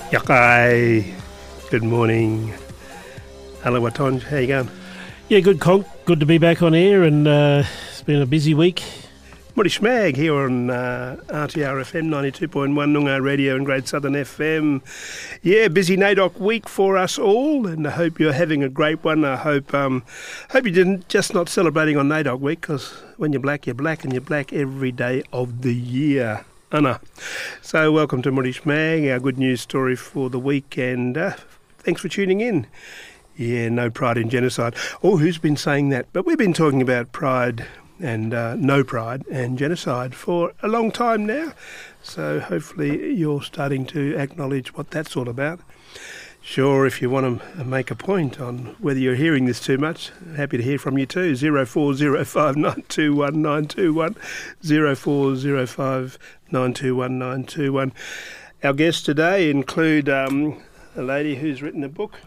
Yakai. Good morning. Hello, Watonj. How you going? Yeah, good, Conk. Good to be back on air, and it's been a busy week. Muddy Schmag here on RTR FM 92.1, Noongar Radio and Great Southern FM. Yeah, busy NAIDOC week for us all, and I hope you're having a great one. I hope you didn't just not celebrating on NAIDOC week, because when you're black, and you're black every day of the year. Anna. So welcome to Muddy Schmag, our good news story for the week, and thanks for tuning in. Yeah, no pride in genocide. Oh, who's been saying that? But we've been talking about pride and no pride and genocide for a long time now. So hopefully you're starting to acknowledge what that's all about. Sure, if you want to make a point on whether you're hearing this too much, happy to hear from you too. 0405921921, 0405921921. Our guests today include a lady who's written a book.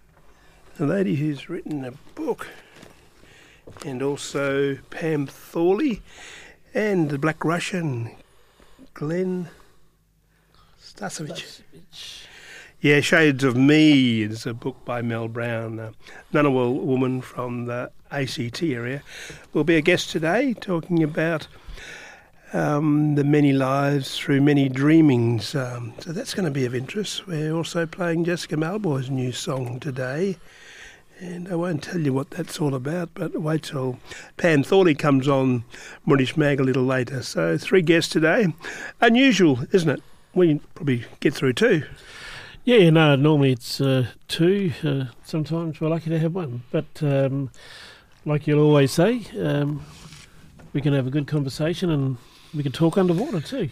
And also Pam Thorley and the Black Russian, Glenn Stasevich. Yeah, Shades of Me is a book by Mel Brown, a Ngunnawal woman from the ACT area. Will be a guest today talking about the many lives through many dreamings. So that's going to be of interest. We're also playing Jessica Malboy's new song today. And I won't tell you what that's all about, but wait till Pam Thorley comes on Muddy Schmag a little later. So 3 guests today. Unusual, isn't it? We probably get through 2. Yeah, no, normally it's 2. Sometimes we're lucky to have 1. But like you'll always say, we can have a good conversation and we can talk underwater too.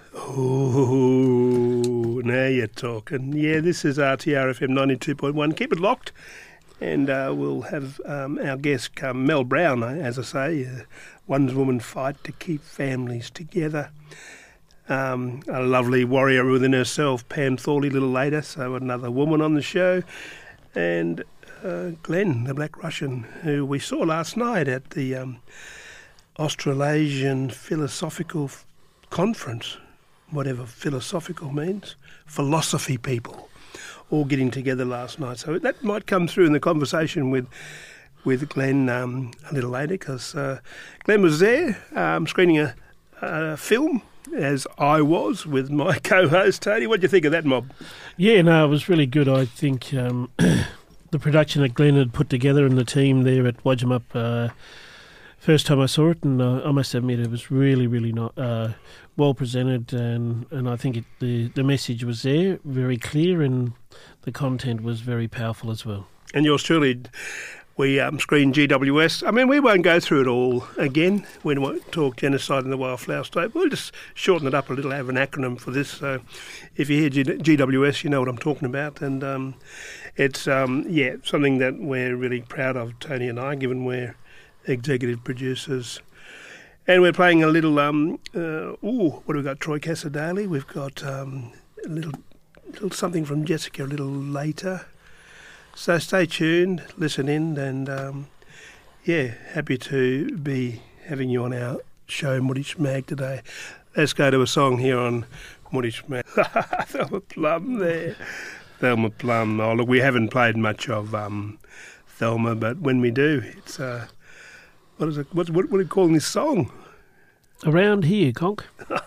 Oh, now you're talking. Yeah, this is RTR FM 92.1. Keep it locked. And we'll have our guest come, Mel Brown, as I say, one woman fight to keep families together. A lovely warrior within herself, Pam Thorley, a little later, so another woman on the show. And Glenn, the Black Russian, who we saw last night at the Australasian Philosophical Conference, whatever philosophical means, philosophy people, all getting together last night. So that might come through in the conversation with Glenn a little later, because Glenn was there screening a film, as I was with my co-host Tony. What do you think of that, Mob? Yeah, no, it was really good. I think the production that Glenn had put together and the team there at Wajimap, first time I saw it, and I must admit it was really, really not well presented, and I think the message was there, very clear, and the content was very powerful as well. And yours truly, we screened GWS. I mean, we won't go through it all again. We won't talk genocide in the Wildflower State. We'll just shorten it up a little, have an acronym for this. So if you hear GWS, you know what I'm talking about. And it's, something that we're really proud of, Tony and I, given we're executive producers. And we're playing a little, what have we got? Troy Casadale. We've got a little something from Jessica a little later. So stay tuned, listen in, and happy to be having you on our show, Muddy Schmag, today. Let's go to a song here on Muddy Schmag. Thelma Plum there. Thelma Plum. Oh, look, we haven't played much of Thelma, but when we do, it's, what is it? What are you calling this song? Around Here, Conk.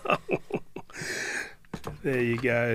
There you go.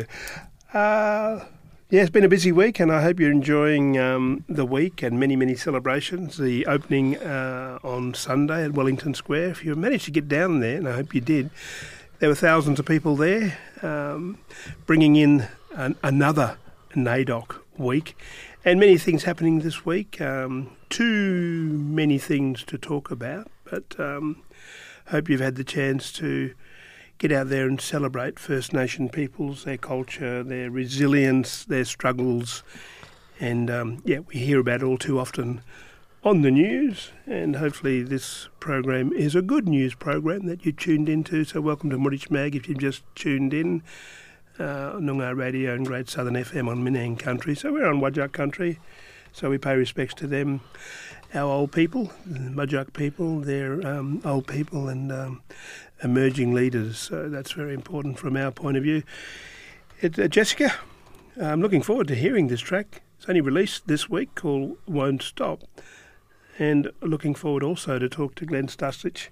It's been a busy week, and I hope you're enjoying the week and many, many celebrations. The opening on Sunday at Wellington Square. If you managed to get down there, and I hope you did, there were thousands of people there, bringing in another NAIDOC week, and many things happening this week. Too many things to talk about, but hope you've had the chance to get out there and celebrate First Nation peoples, their culture, their resilience, their struggles. And, we hear about it all too often on the news. And hopefully this program is a good news program that you tuned into. So welcome to Muddy Schmag if you've just tuned in. Noongar Radio and Great Southern FM on Minang country. So we're on Whadjuk country. So we pay respects to them. Our old people, the Mudjuk people, they're old people and emerging leaders. So that's very important from our point of view. Jessica, I'm looking forward to hearing this track. It's only released this week, called Won't Stop. And looking forward also to talk to Glenn Stastich.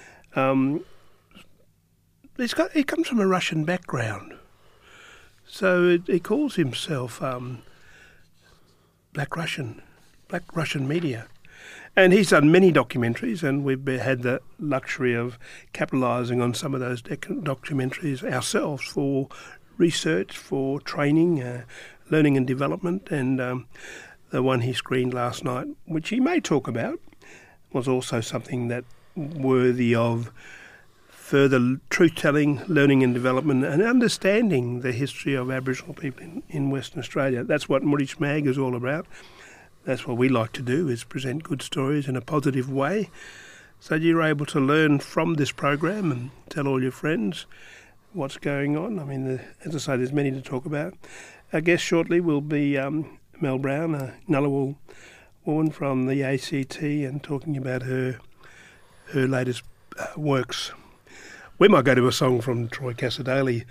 He comes from a Russian background. So he calls himself Black Russian Media. And he's done many documentaries, and we've had the luxury of capitalising on some of those documentaries ourselves for research, for training, learning and development. And the one he screened last night, which he may talk about, was also something that worthy of further truth-telling, learning and development, and understanding the history of Aboriginal people in Western Australia. That's what Murich Mag is all about. That's what we like to do, is present good stories in a positive way, so you're able to learn from this program and tell all your friends what's going on. I mean, as I say, there's many to talk about. Our guest shortly will be Mel Brown, a Ngunnawal woman from the ACT, and talking about her latest works. We might go to a song from Troy Cassar-Daley.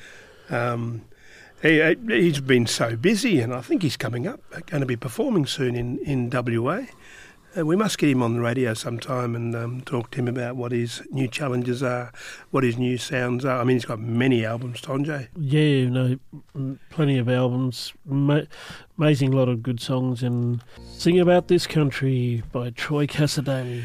He's been so busy, and I think he's coming up, going to be performing soon in WA. We must get him on the radio sometime and talk to him about what his new challenges are, what his new sounds are. I mean, he's got many albums, Tonjay. Yeah, plenty of albums, amazing lot of good songs, and Sing About This Country by Troy Cassar-Daley.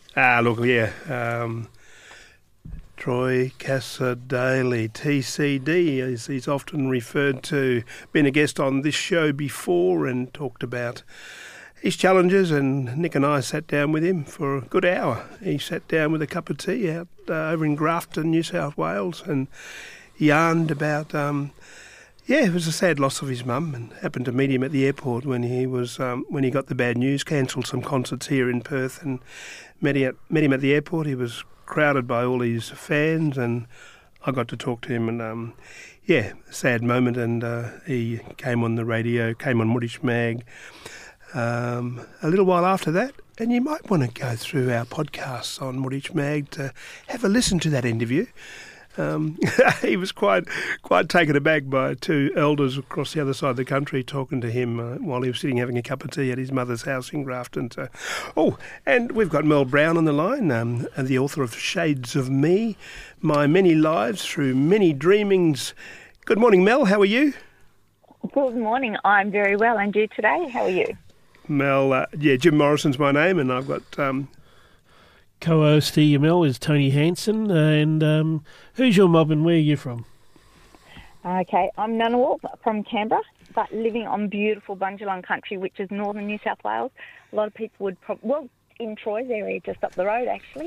Troy Cassar-Daley, TCD, as he's often referred to, been a guest on this show before and talked about his challenges, and Nick and I sat down with him for a good hour. He sat down with a cup of tea out over in Grafton, New South Wales, and yarned about, it was a sad loss of his mum, and happened to meet him at the airport when he got the bad news, cancelled some concerts here in Perth, and met him at the airport. He was crowded by all his fans, and I got to talk to him, and sad moment, and he came on the radio, came on Murich Mag a little while after that, and you might want to go through our podcasts on Murich Mag to have a listen to that interview. He was quite taken aback by two elders across the other side of the country talking to him while he was sitting having a cup of tea at his mother's house in Grafton. And we've got Mel Brown on the line, the author of Shades of Me, My Many Lives Through Many Dreamings. Good morning, Mel. How are you? Good morning. I'm very well. And you today? How are you? Mel, Jim Morrison's my name, and I've got... Co-host here, Mel, is Tony Hansen. And who's your mob and where are you from? Okay, I'm Ngunnawal from Canberra, but living on beautiful Bundjalung country, which is northern New South Wales. A lot of people would in Troy's area, just up the road, actually.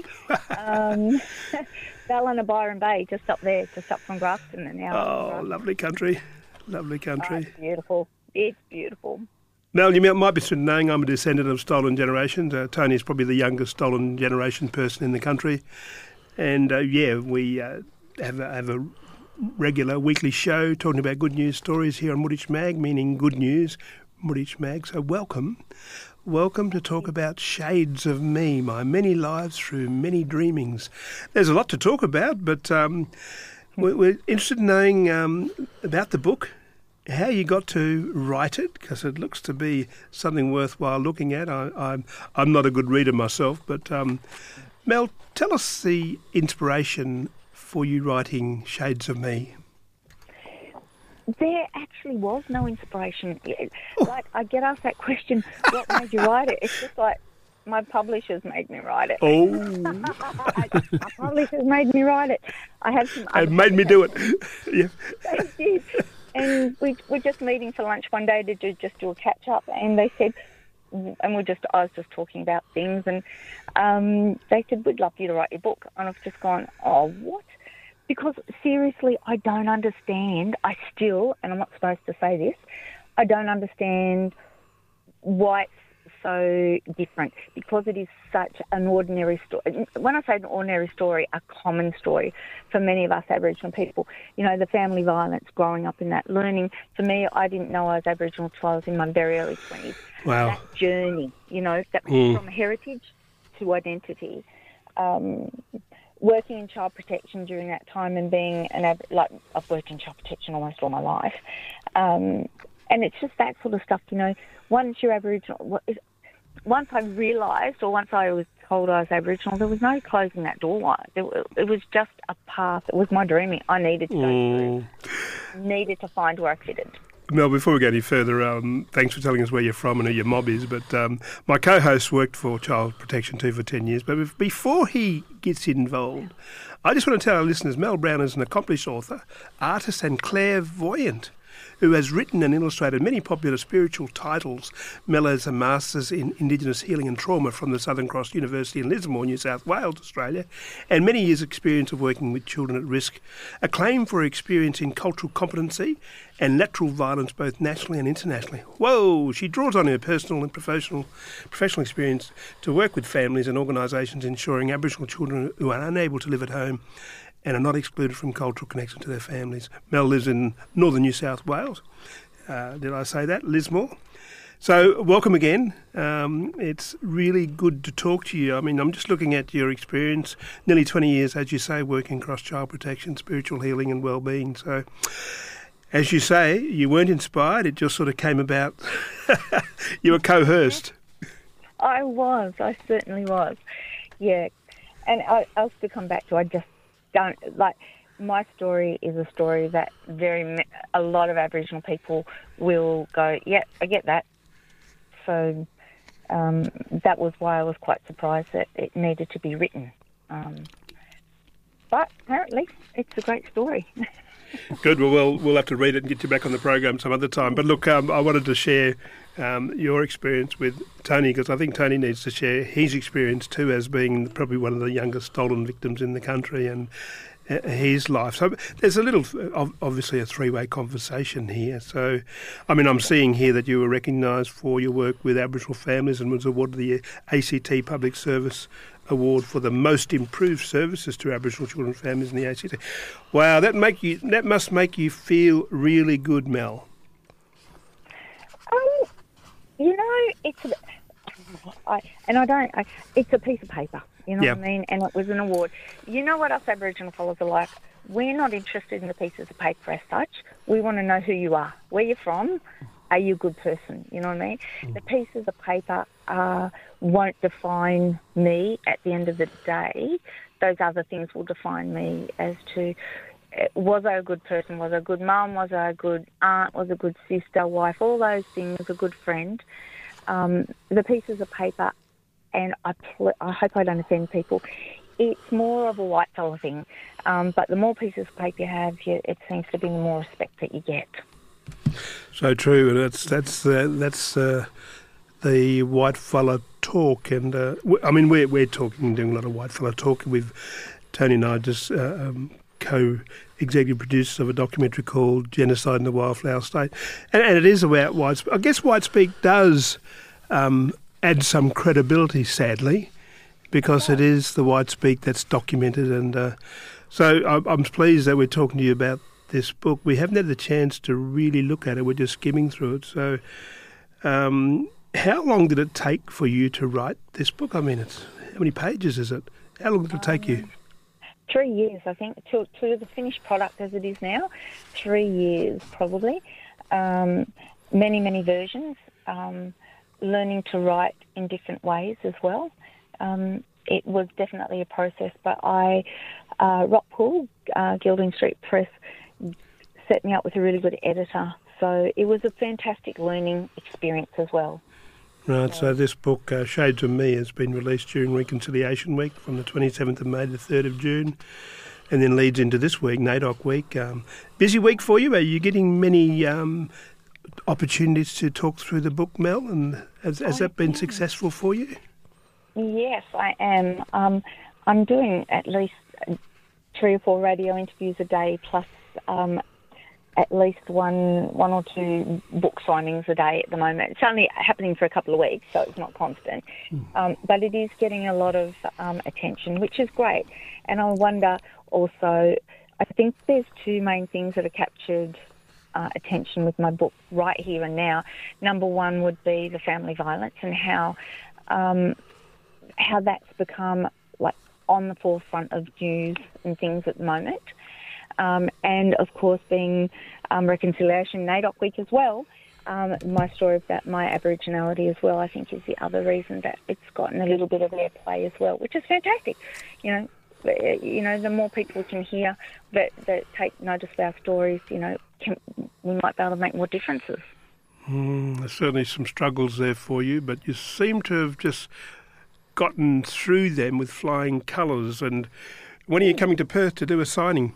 Ballina Byron Bay, just up there, just up from Grafton. Lovely country. Lovely country. It's beautiful. It's beautiful. Mel, you might be knowing I'm a descendant of Stolen Generations. Tony's probably the youngest Stolen Generation person in the country. And, we have a regular weekly show talking about good news stories here on Murich Mag, meaning good news, Murich Mag. So welcome to talk about Shades of Me, My Many Lives Through Many Dreamings. There's a lot to talk about, but we're interested in knowing about the book, how you got to write it, because it looks to be something worthwhile looking at. I'm not a good reader myself, but Mel, tell us the inspiration for you writing Shades of Me. There actually was no inspiration. Like, I get asked that question, what made you write it? It's just like, my publishers made me write it. Oh. My publishers made me write it. I have some. They made me do it. Yeah. They did. And we were just meeting for lunch one day to do a catch up, and they said, I was just talking about things, and they said, we'd love you to write your book. And I've just gone, oh, what? Because seriously, I don't understand. I still, and I'm not supposed to say this, I don't understand why it's so different, because it is such an ordinary story. When I say an ordinary story, a common story for many of us Aboriginal people. You know, the family violence, growing up in that, learning. For me, I didn't know I was Aboriginal until I was in my very early 20s. Wow. That journey, that from heritage to identity. Working in child protection during that time and being I've worked in child protection almost all my life. And And it's just that sort of stuff, once you're Aboriginal, once I realised, or once I was told I was Aboriginal, there was no closing that door. It was just a path. It was my dreaming. I needed to go through. Needed to find where I fitted. Mel, before we go any further, thanks for telling us where you're from and who your mob is, but my co-host worked for Child Protection 2 for 10 years, but before he gets involved, I just want to tell our listeners, Mel Brown is an accomplished author, artist and clairvoyant who has written and illustrated many popular spiritual titles. Mel has a Master's in Indigenous Healing and Trauma from the Southern Cross University in Lismore, New South Wales, Australia, and many years' experience of working with children at risk. Acclaimed for her experience in cultural competency and natural violence both nationally and internationally. Whoa! She draws on her personal and professional experience to work with families and organisations ensuring Aboriginal children who are unable to live at home and are not excluded from cultural connection to their families. Mel lives in northern New South Wales. Did I say that? Lismore. So welcome again. It's really good to talk to you. I mean, I'm just looking at your experience, nearly 20 years, as you say, working across child protection, spiritual healing and well-being. So as you say, you weren't inspired. It just sort of came about. You were coerced. I certainly was. Yeah. And I'll still come back to, I just don't, my story is a story that a lot of Aboriginal people will go, yeah, I get that. So that was why I was quite surprised that it needed to be written. But apparently it's a great story. Good. Well, we'll have to read it and get you back on the program some other time. But look, I wanted to share your experience with Tony, because I think Tony needs to share his experience too, as being probably one of the youngest stolen victims in the country, and his life. So there's a little, obviously, a three-way conversation here. So, I mean, I'm seeing here that you were recognised for your work with Aboriginal families and was awarded the ACT Public Service Award for the most improved services to Aboriginal children and families in the ACT. Wow, that must make you feel really good, Mel. It's a piece of paper, you know Yeah. what I mean? And it was an award. You know what us Aboriginal fellows are like? We're not interested in the pieces of paper as such. We want to know who you are, where you're from. Are you a good person? You know what I mean? The pieces of paper won't define me at the end of the day. Those other things will define me as to, was I a good person? Was I a good mum? Was I a good aunt? Was I a good sister, wife? All those things, a good friend. The pieces of paper, and I hope I don't offend people, it's more of a white fella thing. But the more pieces of paper you have, it seems to be the more respect that you get. So true, and that's the white fella talk, and I mean we're doing a lot of white fella talk. With Tony and I just co-executive producers of a documentary called Genocide in the Wildflower State, and it is about white. I guess white speak does add some credibility, sadly, because it is the white speak that's documented, and so I'm pleased that we're talking to you about this book. We haven't had the chance to really look at it. We're just skimming through it. So how long did it take for you to write this book? I mean, how many pages is it? How long did it take you? 3 years, I think, to the finished product as it is now. 3 years, probably. Many, many versions. Learning to write in different ways as well. It was definitely a process, but Rockpool, Gilding Street Press, set me up with a really good editor. So it was a fantastic learning experience as well. Right, so this book, Shades of Me, has been released during Reconciliation Week from the 27th of May to the 3rd of June, and then leads into this week, NAIDOC Week. Busy week for you? Are you getting many opportunities to talk through the book, Mel, and has that been successful for you? Yes, I am. I'm doing at least 3 or 4 radio interviews a day, plus at least one or 2 book signings a day at the moment. It's only happening for a couple of weeks, so it's not constant. But it is getting a lot of attention, which is great. And I wonder also, I think there's 2 main things that have captured attention with my book right here and now. Number one would be the family violence and how that's become like on the forefront of news and things at the moment. And of course, being Reconciliation NAIDOC Week as well, My story about my Aboriginality as well, I think, is the other reason that it's gotten a little bit of airplay as well, which is fantastic. The more people can hear that take notice of our stories, we might be able to make more differences. There's certainly some struggles there for you, but you seem to have just gotten through them with flying colours. And when are you coming to Perth to do a signing?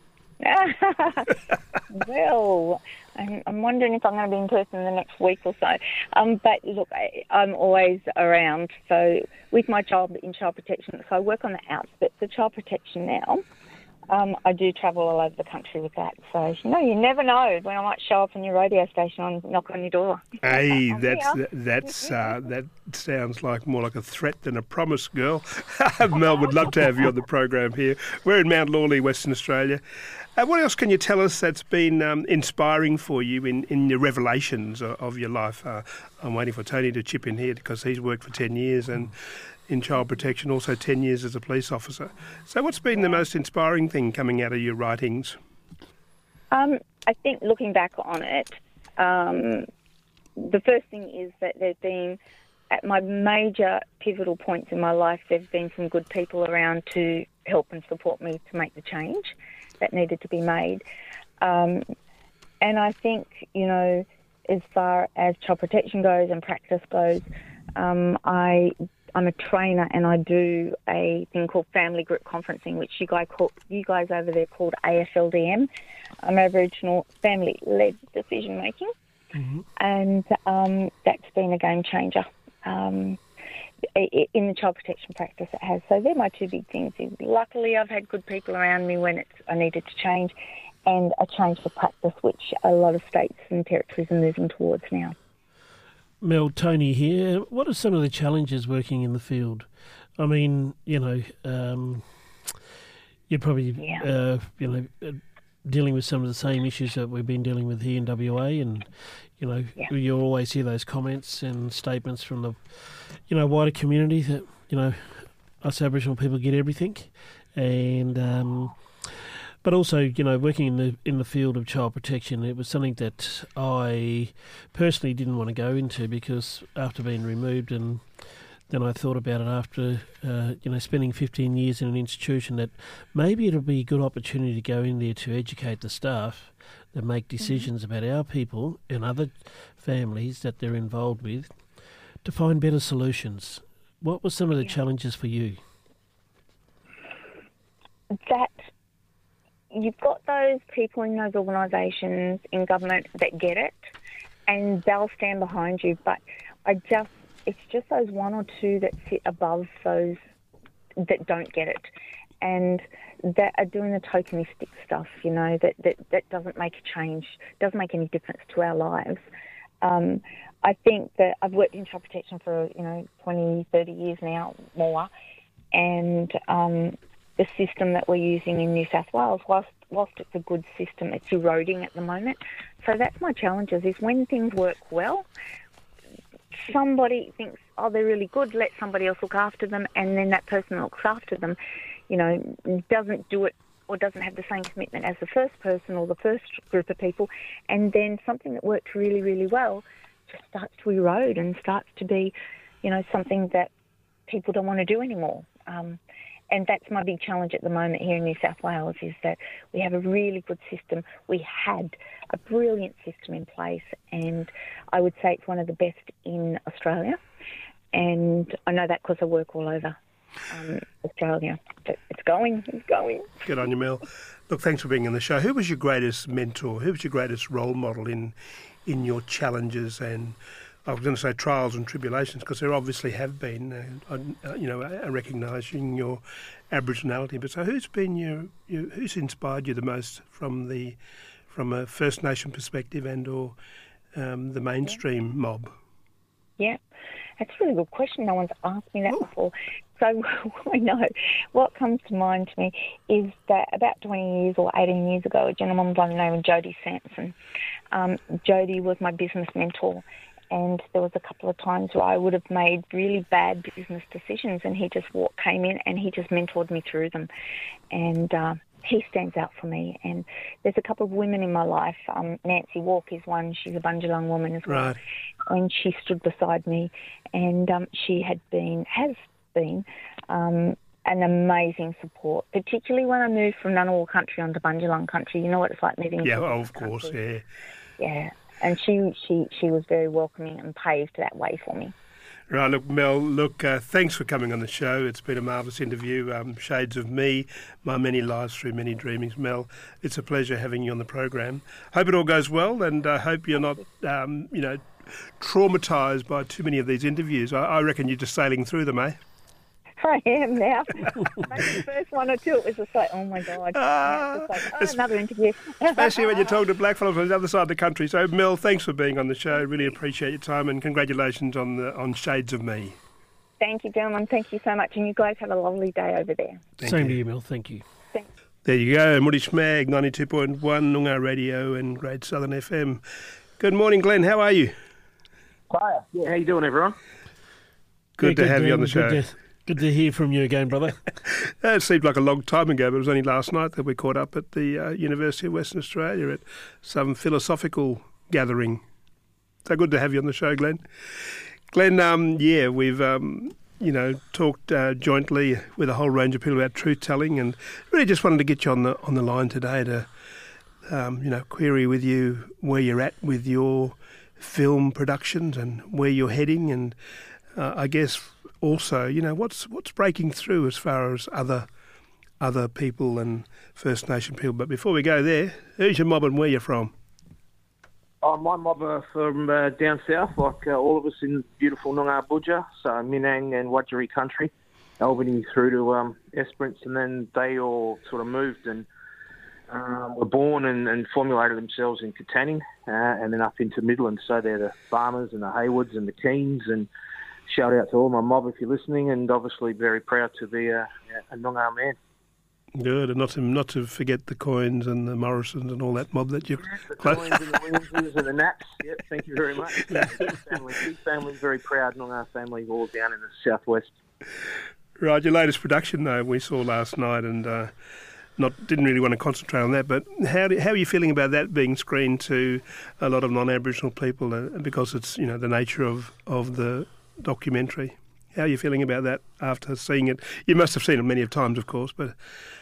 Well, I'm wondering if I'm going to be in person in the next week or so. But look, I'm always around. So with my job in child protection, so I work on the outskirts of child protection now. I do travel all over the country with that. So, you never know when I might show up on your radio station and knock on your door. Hey, that sounds more like a threat than a promise, girl. Mel, would love to have you on the program here. We're in Mount Lawley, Western Australia. What else can you tell us that's been inspiring for you in your revelations of your life? I'm waiting for Tony to chip in here because he's worked for 10 years and in child protection, also 10 years as a police officer. So what's been the most inspiring thing coming out of your writings? I think looking back on it, the first thing is that there's been, at my major pivotal points in my life, there's been some good people around to help and support me to make the change that needed to be made. And I think, as far as child protection goes and practice goes, I'm a trainer and I do a thing called family group conferencing, which you guys over there called AFLDM, Aboriginal Family-Led Decision Making. Mm-hmm. And that's been a game changer. In the child protection practice it has. So they're my two big things. Luckily, I've had good people around me when I needed to change, and a change for practice, which a lot of states and territories are moving towards now. Mel, Tony here. What are some of the challenges working in the field? I mean, you're probably, dealing with some of the same issues that we've been dealing with here in WA, and you always hear those comments and statements from the wider community that us Aboriginal people get everything, and but also working in the field of child protection, it was something that I personally didn't want to go into, because after being removed, and then I thought about it after spending 15 years in an institution, that maybe it'll be a good opportunity to go in there to educate the staff that make decisions about our people and other families that they're involved with, to find better solutions. What were some of the challenges for you? That you've got those people in those organisations in government that get it, and they'll stand behind you, but it's just those one or two that sit above those that don't get it, and that are doing the tokenistic stuff, that doesn't make a change, doesn't make any difference to our lives. I think that I've worked in child protection for, 20, 30 years now, more, and the system that we're using in New South Wales, whilst it's a good system, it's eroding at the moment. So that's my challenges, is when things work well, somebody thinks, they're really good, let somebody else look after them, and then that person looks after them, doesn't do it or doesn't have the same commitment as the first person or the first group of people, and then something that worked really, really well just starts to erode and starts to be, something that people don't want to do anymore. And that's my big challenge at the moment here in New South Wales, is that we have a really good system. We had a brilliant system in place, and I would say it's one of the best in Australia. And I know that because I work all over Australia. But it's going. Good on you, Mel. Look, thanks for being on the show. Who was your greatest mentor? Who was your greatest role model in your challenges and, I was going to say, trials and tribulations, because there obviously have been, recognising your Aboriginality. But so who's been who's inspired you the most from a First Nation perspective and or the mainstream mob? Yeah, that's a really good question. No one's asked me that before. So I know what comes to mind to me is that about 20 years or 18 years ago, a gentleman by the name of Jody Sampson. Jody was my business mentor. And there was a couple of times where I would have made really bad business decisions, and he just came in and he just mentored me through them. And he stands out for me. And there's a couple of women in my life. Nancy Walk is one. She's a Bundjalung woman as well. Right. And she stood beside me, and she has been an amazing support, particularly when I moved from Ngunnawal country onto Bundjalung country. You know what it's like moving. Yeah, into of course, country. yeah. Yeah, and she was very welcoming and paved that way for me. Right, look, Mel, thanks for coming on the show. It's been a marvellous interview. Shades of Me, My Many Lives Through Many Dreamings. Mel, it's a pleasure having you on the program. Hope it all goes well, and I hope you're not, traumatised by too many of these interviews. I reckon you're just sailing through them, eh? I am now. Maybe the first one or two, it was just like, oh my God. Another interview. Especially when you talk to blackfellas on the other side of the country. So, Mel, thanks for being on the show. Really appreciate your time, and congratulations on Shades of Me. Thank you, gentlemen. Thank you so much. And you guys have a lovely day over there. Same to you, Mel. Thank you. Thanks. There you go. Moody Schmag, 92.1 Noongar Radio and Great Southern FM. Good morning, Glenn. How are you? Hiya. Yeah, how you doing, everyone? Good to have you on the show. Good to hear from you again, brother. It seemed like a long time ago, but it was only last night that we caught up at the University of Western Australia at some philosophical gathering. So good to have you on the show, Glenn. Glenn, we've talked jointly with a whole range of people about truth-telling, and really just wanted to get you on the line today to query with you where you're at with your film productions and where you're heading, and I guess also, what's breaking through as far as other people and First Nation people. But before we go there, who's your mob and where you're from? Oh, my mob are from down south, like all of us in beautiful Noongar Budja, so Minang and Wadjuri country, Albany through to Esperance, and then they all sort of moved and were born and formulated themselves in Katanning, and then up into Midland. So they're the Farmers and the Haywoods and the Keens, and shout out to all my mob if you're listening, and obviously very proud to be a Noongar man. Good, and not to forget the Coins and the Morrisons and all that mob that you're the Coins and the Williamses and the Nats. Yep, thank you very much. Big family, very proud Noongar family, all down in the southwest. Right, your latest production though we saw last night, and didn't really want to concentrate on that, but how are you feeling about that being screened to a lot of non-Aboriginal people, because it's the nature of the documentary? How are you feeling about that after seeing it? You must have seen it many times, of course, but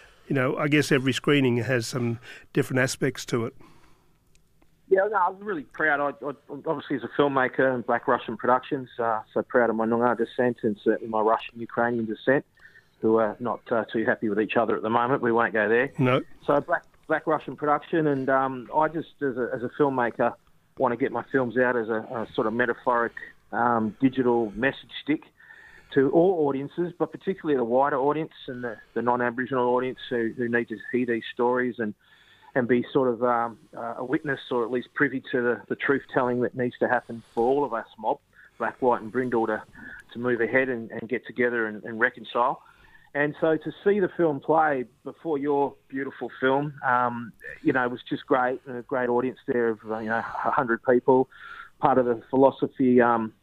I guess every screening has some different aspects to it. Yeah, no, I was really proud. I obviously, as a filmmaker in Black Russian Productions, so proud of my Noongar descent and certainly my Russian-Ukrainian descent, who are not too happy with each other at the moment. We won't go there. No. So Black Russian Production, and I just, as a filmmaker, want to get my films out as a sort of metaphoric digital message stick to all audiences, but particularly the wider audience and the non-Aboriginal audience who need to hear these stories and be sort of a witness, or at least privy to the truth-telling that needs to happen for all of us mob, Black, White and Brindle, to move ahead and get together and reconcile. And so to see the film play before your beautiful film, it was just great, and a great audience there of 100 people, part of the philosophy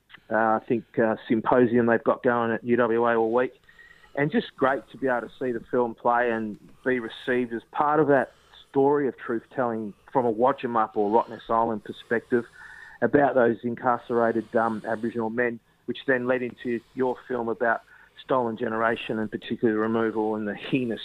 symposium they've got going at UWA all week, and just great to be able to see the film play and be received as part of that story of truth-telling from a Wadjamup or Rottnest Island perspective about those incarcerated Aboriginal men, which then led into your film about stolen generation, and particularly the removal and the heinous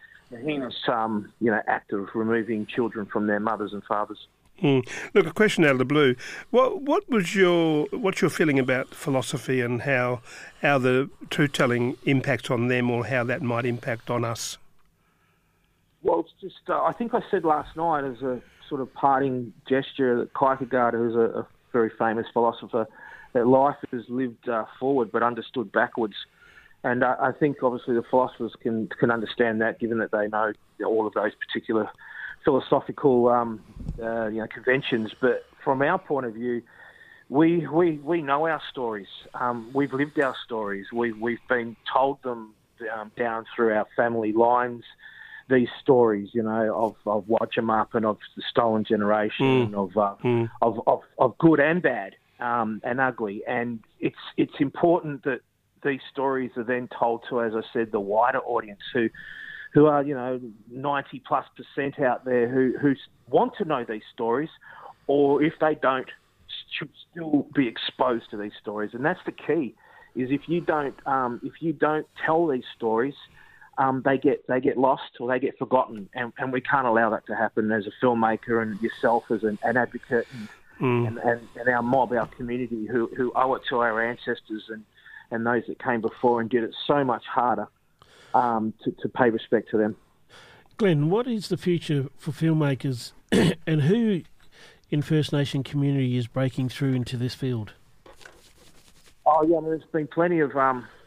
act of removing children from their mothers and fathers. Look, a question out of the blue. What's your feeling about philosophy and how the truth-telling impacts on them, or how that might impact on us? Well, it's just I think I said last night as a sort of parting gesture that Kierkegaard, who's a very famous philosopher, that life is lived forward but understood backwards. And I think obviously the philosophers can understand that, given that they know all of those particular philosophical conventions. But from our point of view, we know our stories. We've lived our stories. We've been told them down through our family lines. These stories, of Wadjamup and of the stolen generation, of good and bad and ugly. And it's important that these stories are then told to, as I said, the wider audience who who are 90+% out there who want to know these stories, or if they don't, should still be exposed to these stories. And that's the key. Is if you don't tell these stories, they get lost or they get forgotten, and we can't allow that to happen. As a filmmaker and yourself as an advocate and our mob, our community, who owe it to our ancestors and those that came before and did it so much harder to pay respect to them. Glenn, what is the future for filmmakers, and who in First Nation community is breaking through into this field? Oh yeah, there's been plenty of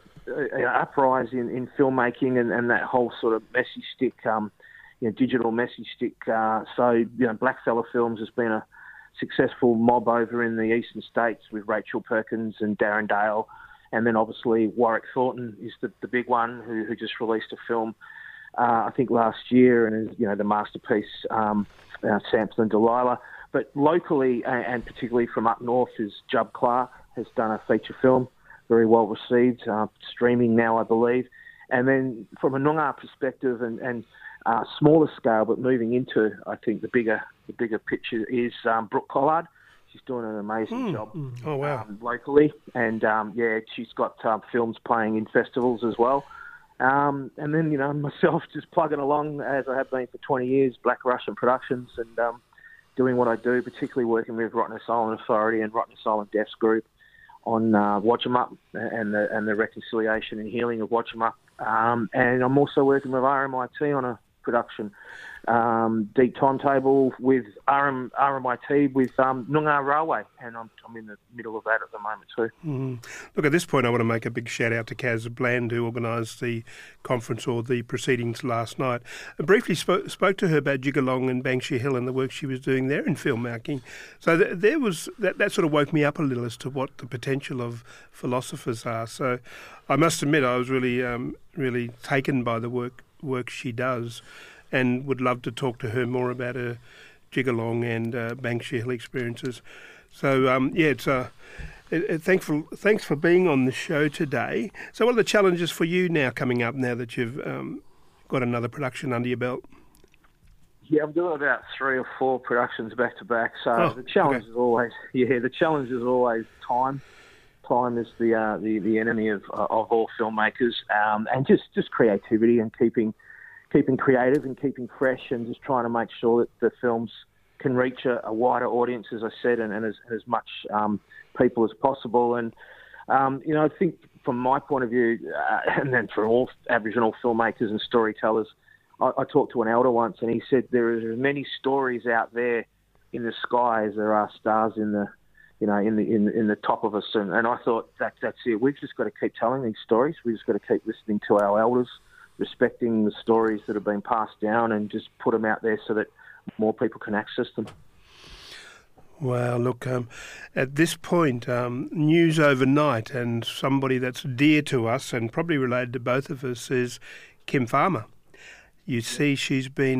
uprise in filmmaking and that whole sort of messy stick, digital messy stick. Blackfella Films has been a successful mob over in the eastern states with Rachel Perkins and Darren Dale, and then obviously Warwick Thornton is the big one who just released a film I think last year, and is the masterpiece Samson and Delilah. But locally and particularly from up north is Jub Clark has done a feature film, very well received, streaming now, I believe. And then from a Noongar perspective and smaller scale, but moving into, I think, the bigger picture is Brooke Collard. She's doing an amazing job. Oh, wow. Locally. And, she's got films playing in festivals as well. And then, myself just plugging along, as I have been for 20 years, Black Russian Productions, and doing what I do, particularly working with Rottnest Island Authority and Rottnest Island Deafs Group on Wodgumup and the reconciliation and healing of Wodgumup. And I'm also working with RMIT on a production, Deep Timetable with RMIT with Noongar Railway, and I'm in the middle of that at the moment too. Look, at this point I want to make a big shout out to Kaz Bland, who organised the conference or the proceedings last night. I briefly spoke to her about Jigalong and Banksia Hill and the work she was doing there in filmmaking. So there was that sort of woke me up a little as to what the potential of philosophers are. So I must admit I was really taken by the work she does, and would love to talk to her more about her Jigalong and Banksia Hill experiences. So thanks for being on the show today. So what are the challenges for you now coming up, now that you've got another production under your belt? Yeah, I'm doing about 3 or 4 productions back to back. So the challenge is always time. Time is the enemy of all filmmakers, and just creativity and keeping creative and keeping fresh, and just trying to make sure that the films can reach a wider audience, as I said, and as much people as possible. And I think from my point of view, and then for all Aboriginal filmmakers and storytellers, I talked to an elder once, and he said there are as many stories out there in the sky as there are stars in the in the top of us, and I thought that's it. We've just got to keep telling these stories. We've just got to keep listening to our elders, respecting the stories that have been passed down, and just put them out there so that more people can access them. Well, look, at this point, news overnight, and somebody that's dear to us and probably related to both of us is Kim Farmer. You see, she's been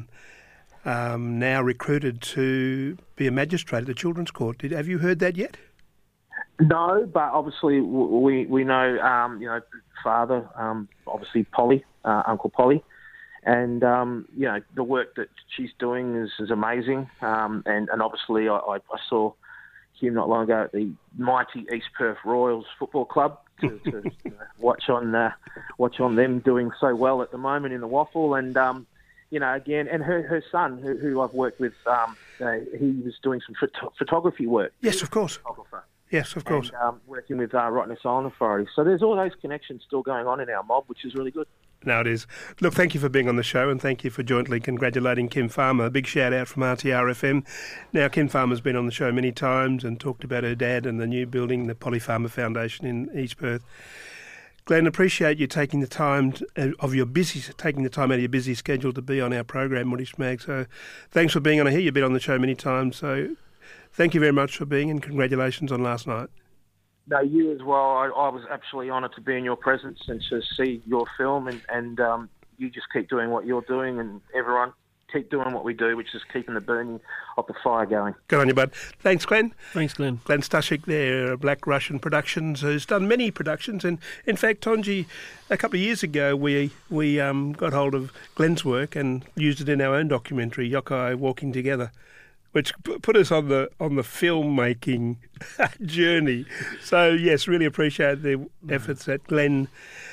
now recruited to be a magistrate at the Children's Court. Have you heard that yet? No, but obviously we know, father, obviously Polly, Uncle Polly, and the work that she's doing is amazing. And obviously I saw him not long ago at the mighty East Perth Royals Football Club to watch on them doing so well at the moment in the waffle, and again, and her son who I've worked with, he was doing some photography work. Yes, of course. Yes, of course. And, working with Rottnest Island Authority. So there's all those connections still going on in our mob, which is really good. No, it is. Look, thank you for being on the show, and thank you for jointly congratulating Kim Farmer. A big shout out from RTR FM. Now, Kim Farmer's been on the show many times and talked about her dad and the new building, the Polly Farmer Foundation in East Perth. Glenn, appreciate you taking the time out of your busy schedule to be on our program, Woodish Mag. So thanks for being on here. You've been on the show many times, so thank you very much for being, and congratulations on last night. No, you as well. I was absolutely honoured to be in your presence and to see your film, and you just keep doing what you're doing, and everyone, keep doing what we do, which is keeping the burning of the fire going. Good on you, bud. Thanks, Glenn. Thanks, Glenn. Glenn Stashik there, Black Russian Productions, who's done many productions. And in fact, Tonji, a couple of years ago, we got hold of Glenn's work and used it in our own documentary, Yokai Walking Together, which put us on the filmmaking journey. So yes, really appreciate the efforts that Glenn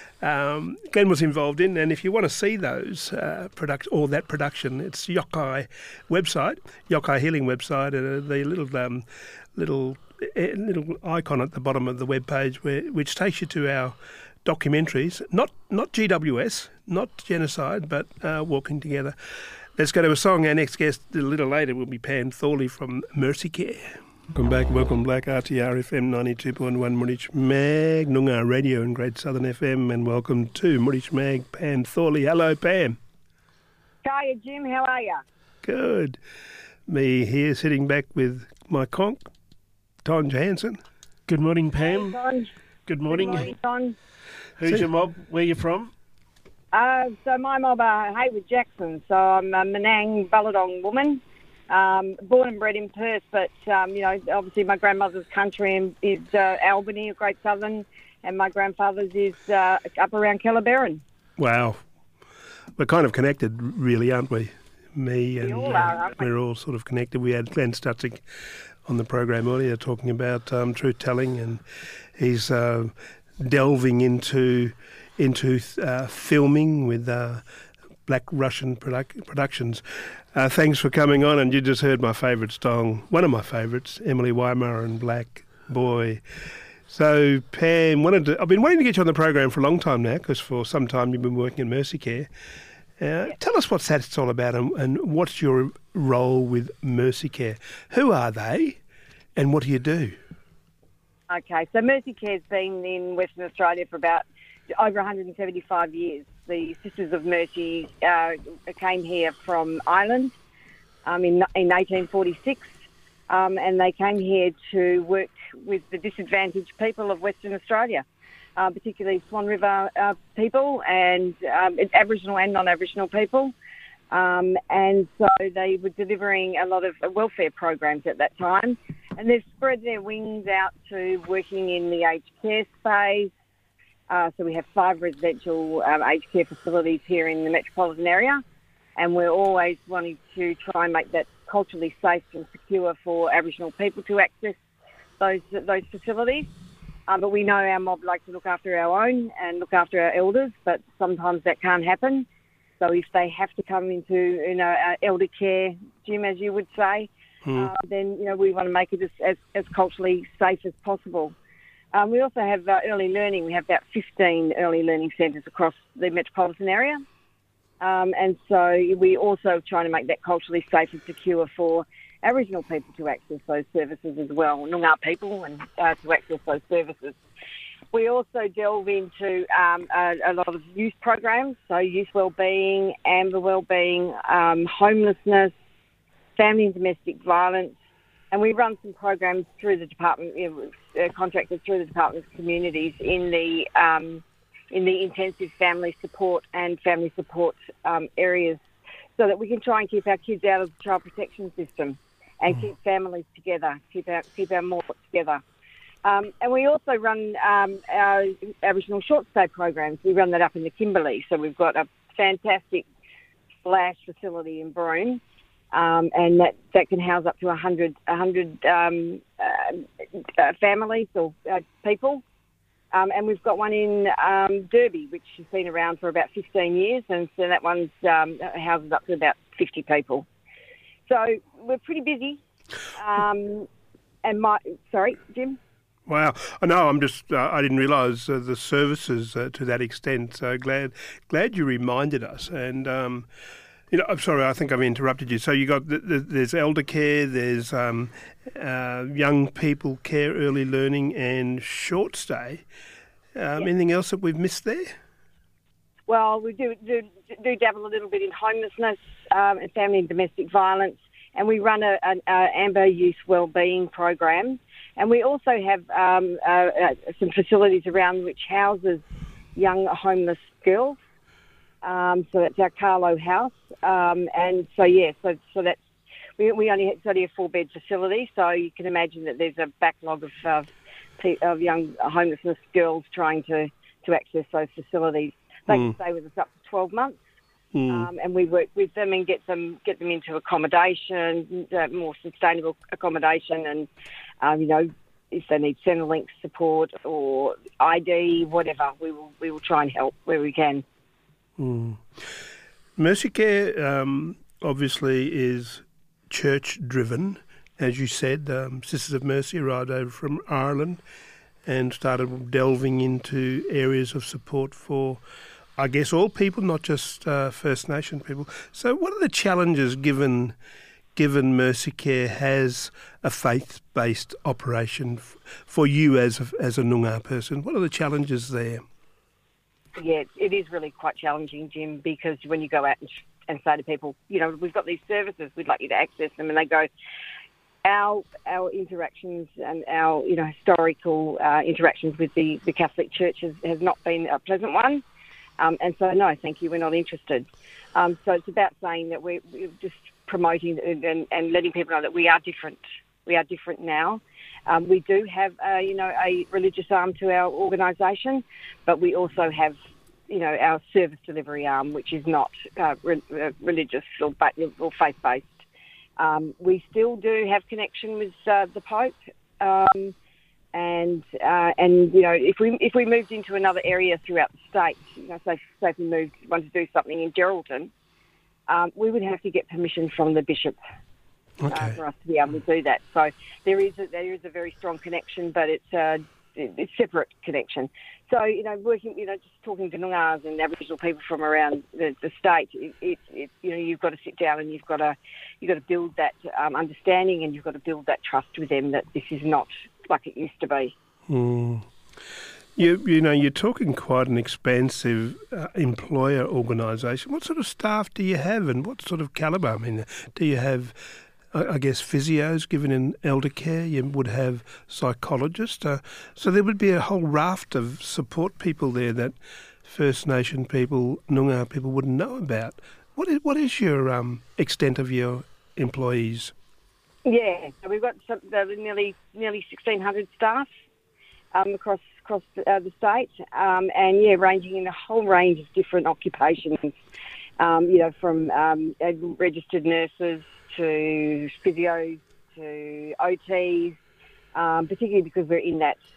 was involved in. And if you want to see those that production, it's Yokai website, Yokai Healing website, the little icon at the bottom of the web page which takes you to our documentaries, not GWS, not genocide, but Walking Together. Let's go to a song. Our next guest a little later will be Pam Thorley from Mercy Care. Welcome back, welcome Black RTR FM 92.1 Murich Mag, Noongar Radio and Great Southern FM, and welcome to Murich Mag, Pam Thorley. Hello, Pam. Hiya, Jim. How are you? Good. Me here sitting back with my conch, Ton Johansson. Good morning, Pam. Hey, Ton. Good morning. Good morning, Ton. Who's your mob? Where you from? So my mob are Hayward Jackson, so I'm a Menang Balladong woman. Born and bred in Perth, but obviously my grandmother's country is Albany, Great Southern, and my grandfather's is up around Kellerberrin. Wow, we're kind of connected, really, aren't we? Me and we all are, aren't we? We're all sort of connected. We had Glenn Stutzik on the program earlier talking about truth telling, and he's delving into filming with Black Russian Productions. Thanks for coming on, and you just heard my favourite song, one of my favourites, Emily Weimar and Black Boy. So, Pam, I've been wanting to get you on the program for a long time now, because for some time you've been working in Mercy Care. Tell us what that's all about, and what's your role with Mercy Care? Who are they, and what do you do? Okay, so Mercy Care's been in Western Australia for about over 175 years. The Sisters of Mercy came here from Ireland in 1846, and they came here to work with the disadvantaged people of Western Australia, particularly Swan River people and Aboriginal and non-Aboriginal people. And so they were delivering a lot of welfare programs at that time, and they've spread their wings out to working in the aged care space. So we have 5 residential aged care facilities here in the metropolitan area, and we're always wanting to try and make that culturally safe and secure for Aboriginal people to access those facilities. But we know our mob like to look after our own and look after our elders, but sometimes that can't happen. So if they have to come into elder care, Jim, as you would say, then we want to make it as culturally safe as possible. We also have early learning. We have about 15 early learning centres across the metropolitan area. And so we also trying to make that culturally safe and secure for Aboriginal people to access those services as well, Noongar people, and to access those services. We also delve into a lot of youth programs, so youth wellbeing, amber wellbeing, homelessness, family and domestic violence. And we run some programs through the department, contracted through the Department of Communities in the intensive family support and family support areas, so that we can try and keep our kids out of the child protection system and keep families together, keep our mob together. And we also run our Aboriginal short stay programs. We run that up in the Kimberley, so we've got a fantastic splash facility in Broome. And that can house up to 100 families or people. And we've got one in Derby, which has been around for about 15 years, and so that one's houses up to about 50 people. So we're pretty busy. Sorry, Jim? Wow. I know, I'm just, I didn't realise the services to that extent, so glad you reminded us. And I'm sorry, I think I've interrupted you. So you got there's elder care, there's young people care, early learning, and short stay. Anything else that we've missed there? Well, we do dabble a little bit in homelessness and family and domestic violence, and we run an Amber Youth Wellbeing program, and we also have some facilities around which houses young homeless girls. So that's our Carlo house. And so that's we it's only a 4-bed facility. So you can imagine that there's a backlog of young homelessness girls trying to access those facilities. They can stay with us up to 12 months. And we work with them and get them into accommodation, more sustainable accommodation, and if they need Centrelink support or ID, whatever, we will try and help where we can. Mercy Care obviously is church driven, as you said. Sisters of Mercy arrived over from Ireland and started delving into areas of support for, I guess, all people, not just First Nation people. So what are the challenges given Mercy Care has a faith-based operation for you as a Noongar person? What are the challenges there? Yeah, it is really quite challenging, Jim, because when you go out and say to people, we've got these services, we'd like you to access them, and they go, our interactions and our historical interactions with the Catholic Church has not been a pleasant one. And so, no, thank you, we're not interested. So it's about saying that we're just promoting and letting people know that we are different. We are different now. We do have, a religious arm to our organisation, but we also have, our service delivery arm, which is not religious or faith-based. We still do have connection with the Pope. And if we moved into another area throughout the state, say if we wanted to do something in Geraldton, we would have to get permission from the bishop for us to be able to do that. So there is a very strong connection, but it's separate connection. So working, just talking to Noongars and Aboriginal people from around the state, you've got to sit down and you've got to build that understanding, and you've got to build that trust with them that this is not like it used to be. You're talking quite an expansive employer organisation. What sort of staff do you have, and what sort of calibre? I mean, do you have, I guess, physios given in elder care? You would have psychologists. So there would be a whole raft of support people there that First Nation people, Noongar people wouldn't know about. What is your extent of your employees? Yeah, so we've got nearly 1,600 staff across the state, and ranging in a whole range of different occupations. From registered nurses to physios to OTs, particularly because we're in that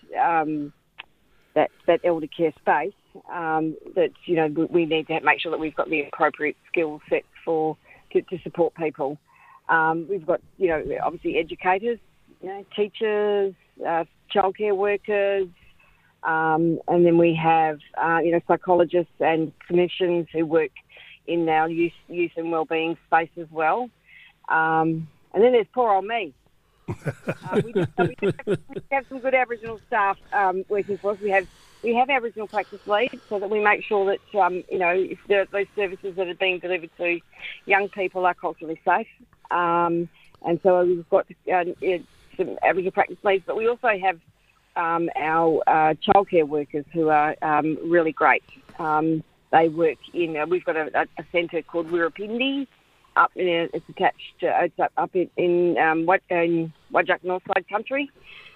elder care space. We need to make sure that we've got the appropriate skill sets to support people. We've got, obviously educators, teachers, childcare workers, and then we have, psychologists and clinicians who work in our youth and wellbeing space as well. And then there's poor old me. We have some good Aboriginal staff working for us. We have Aboriginal practice leads so that we make sure that, if those services that are being delivered to young people are culturally safe. And so we've got some Aboriginal practice leads, but we also have our childcare workers who are really great. They work in, we've got a centre called Wirrapindi, it's attached up in Wajak Northside Country.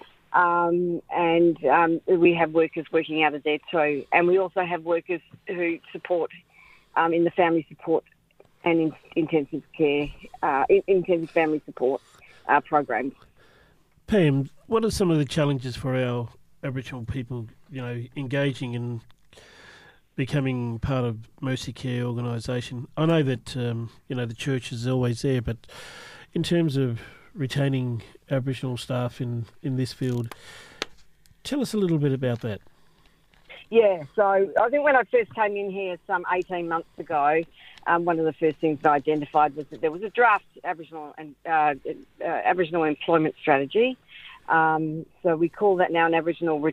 And we have workers working out of there too. And we also have workers who support in the family support and intensive care, intensive family support programs. Pam, what are some of the challenges for our Aboriginal people, engaging in becoming part of Mercy Care organisation? I know that, the church is always there, but in terms of retaining Aboriginal staff in this field, tell us a little bit about that. Yeah, so I think when I first came in here some 18 months ago, one of the first things I identified was that there was a draft Aboriginal employment strategy. So we call that now an Aboriginal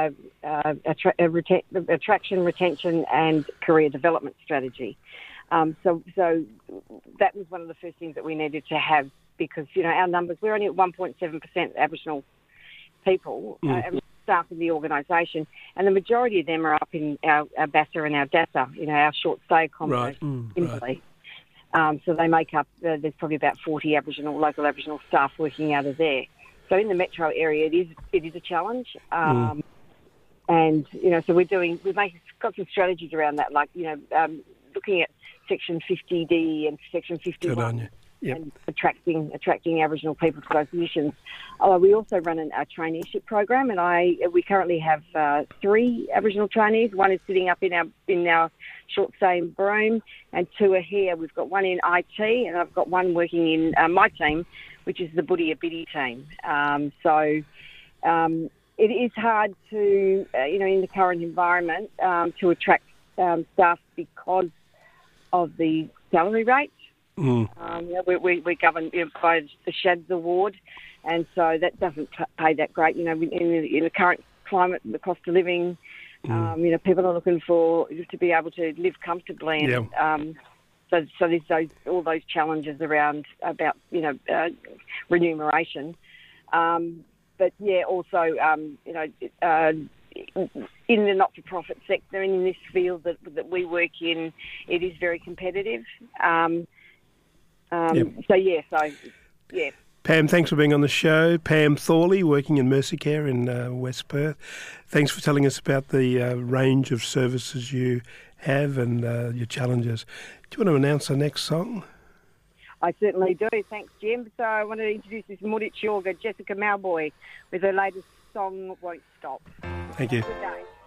attraction, retention and career development strategy. So that was one of the first things that we needed to have because, our numbers, we're only at 1.7% Aboriginal people, staff in the organisation, and the majority of them are up in our Bassa and our Dassa, our short stay accommodation, Right. So they make up, there's probably about 40 local Aboriginal staff working out of there. So in the metro area, it is a challenge. And, so we've got some strategies around that, like, looking at Section 50D and Section 51. Good on you. Yep. And attracting Aboriginal people to those positions. We also run a traineeship program, and we currently have 3 Aboriginal trainees. One is sitting up in our short stay in Broome, and 2 are here. We've got one in IT, and I've got one working in my team, which is the Budia Biddy team. It is hard to, in the current environment, to attract staff because of the salary rate. We're governed by the SHADS award, and so that doesn't pay that great. In the current climate, the cost of living, people are looking to be able to live comfortably, and so there's all those challenges about remuneration, but also in the not-for-profit sector and in this field that we work in, it is very competitive. Pam, thanks for being on the show. Pam Thorley, working in Mercycare in West Perth. Thanks for telling us about the range of services you have and your challenges. Do you want to announce our next song? I certainly do. Thanks, Jim. So I want to introduce this Mudich Yorga, Jessica Malboy, with her latest song, Won't Stop. Thank you. Good day.